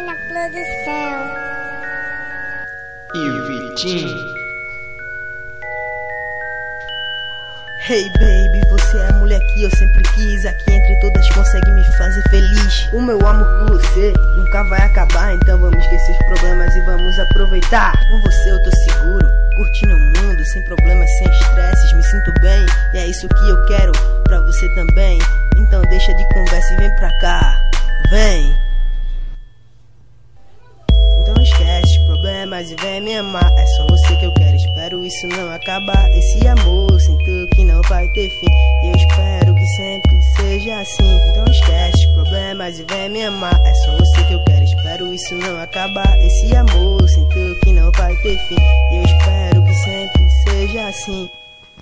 na produção. E Vitinho. Hey baby, você é a mulher que eu sempre quis. Aqui entre todas consegue me fazer feliz. O meu amor por você nunca vai acabar. Então vamos esquecer os problemas e vamos aproveitar. Com você eu tô seguro, curtindo o mundo, sem problemas, sem estresses, me sinto bem. E é isso que eu quero pra você também. Então deixa de conversa e vem pra cá. Vem. Então esquece os problemas e vem me amar. É só você que eu quero, espero isso não acabar. Esse amor sinto que não vai ter fim. Eu espero que sempre seja assim. Então esquece os problemas e vem me amar. É só você que eu quero, espero isso não acabar. Esse amor sinto que não vai ter fim. Eu espero que sempre seja assim.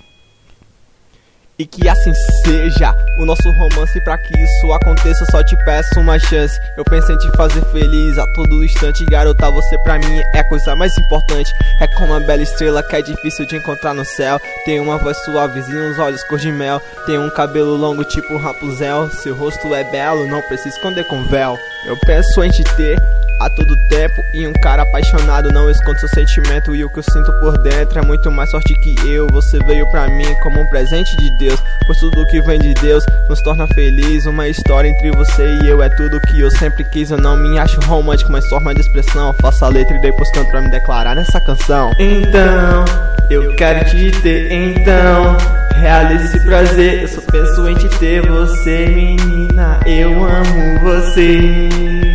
E que assim seja o nosso romance. Pra que isso aconteça, eu só te peço uma chance. Eu penso em te fazer feliz a todo instante. Garota, você pra mim é a coisa mais importante. É como uma bela estrela que é difícil de encontrar no céu. Tem uma voz suavezinha, uns olhos cor de mel. Tem um cabelo longo tipo Rapunzel. Seu rosto é belo, não precisa esconder com véu. Eu penso em te ter a todo tempo, e um cara apaixonado não esconde seu sentimento. E o que eu sinto por dentro é muito mais forte que eu. Você veio pra mim como um presente de Deus, pois tudo que vem de Deus nos torna feliz. Uma história entre você e eu é tudo que eu sempre quis. Eu não me acho romântico, mas forma de expressão. Faço a letra e depois canto pra me declarar nessa canção. Então, eu quero te ter, então realize esse prazer. Eu só penso em te ter, você menina, eu amo você.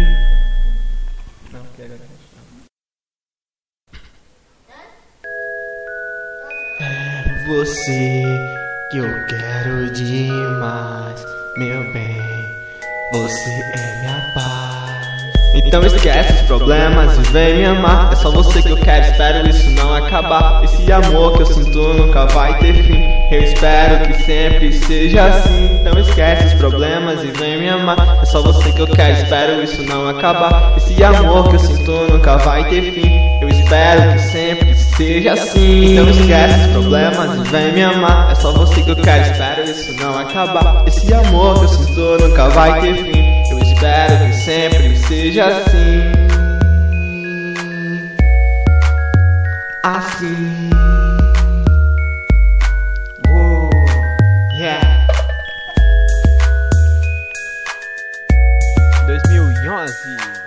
É você que eu quero demais, meu bem, você é minha paz. Então esquece os problemas e vem me amar. É só você que eu quero, espero isso não acabar. Esse amor que eu sinto nunca vai ter fim. Eu espero que sempre seja assim. Então esquece os problemas e vem me amar. É só você que eu quero, espero isso não acabar. Esse amor que eu sinto nunca vai ter fim. Eu espero que sempre seja assim. Então esquece os problemas e vem me amar. É só você que eu quero, espero isso não acabar. Esse amor que eu sinto nunca vai ter fim. Eu espero que sempre seja assim. Assim. Yeah. 2011